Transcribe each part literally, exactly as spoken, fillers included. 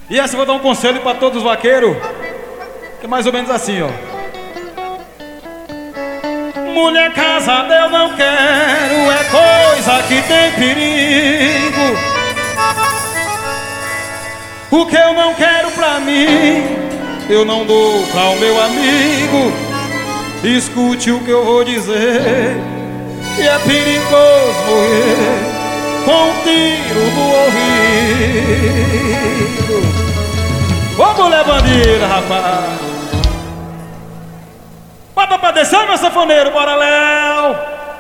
E essa eu vou dar um conselho pra todos os vaqueiros, que é mais ou menos assim, ó. Mulher casada eu não quero, é coisa que tem perigo. O que eu não quero pra mim, eu não dou pra o meu amigo. Escute o que eu vou dizer, que é perigoso morrer com um tiro no ouvido. Ô mulher bandida, rapaz, bota pra descer, meu sanfoneiro, bora, Léo!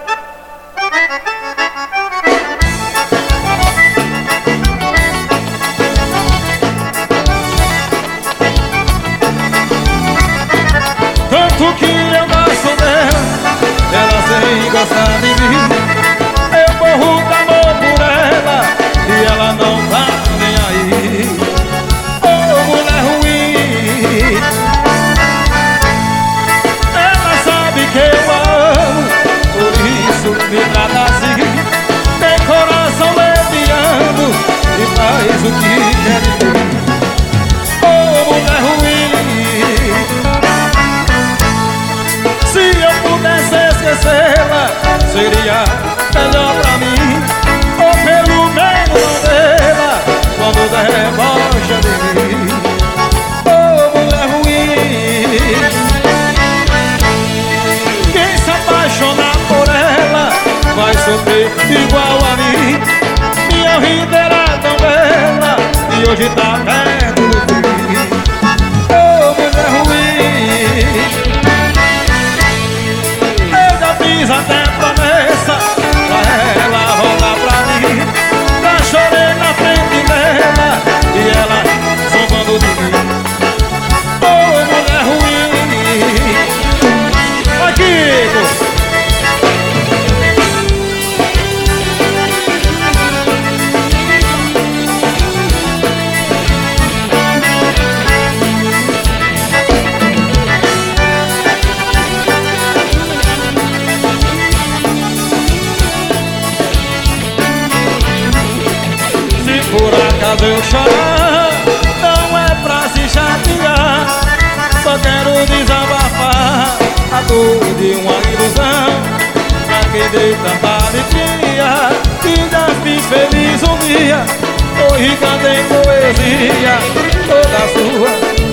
Tanto que eu gosto dela, ela sem gostar de mim. Eu morro de amor por ela e ela não tá nem aí. Oh, mulher ruim, ela sabe que eu amo, por isso me trata assim. Tem coração leviano e faz o que quer de mim. Oh, mulher ruim, se eu pudesse esquecê-la, seria melhor pra mim. Ou pelo menos não vê-la quando debocha de mim. Oh, mulher ruim, quem se apaixonar por ela vai sofrer igual a mim. Minha vida era tão bela e hoje tá perto do fim. Oh, mulher ruim, fiz até promessa pra ela voltar pra mim. Já chorei na frente dela e ela zombando de mim. Oh, mulher ruim, aqui, por acaso eu chorar, não é pra se chatear. Só quero desabafar a dor de uma ilusão. Pra quem dei tanta alegria e já fiz feliz um dia. Hoje cantei poesia toda sua.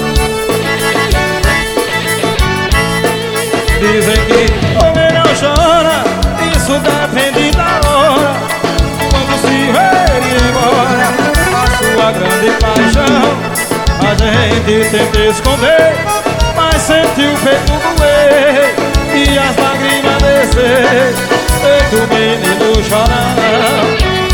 Dizem que homem não chora, isso depende da hora. Quando se vê embora a sua grande paixão, a gente tenta esconder, mas sente o peito doer e as lágrimas descer, feito menino chorão.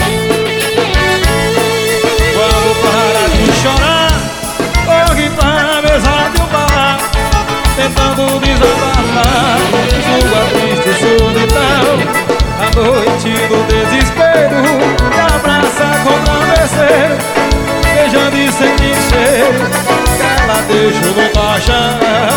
Quando para de chorar, corre pra mesa de um bar, tentando desabafar sua triste solidão. A noite do desespero me abraça com travesseiro, beijando e sentindo cheiro que ela deixou no colchão.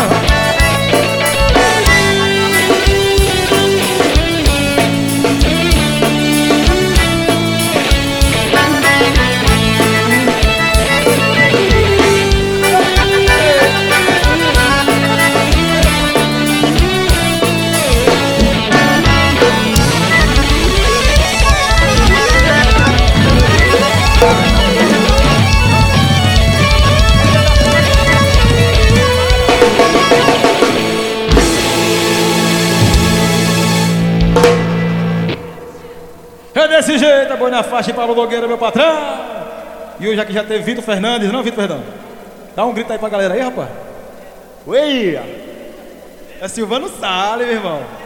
É desse jeito, a boi na faixa e Paulo Nogueira, meu patrão. E hoje aqui já teve Vitor Fernandes, não, Vitor Fernandes? Dá um grito aí pra galera aí, rapaz. Oi! É Silvano Salles, meu irmão.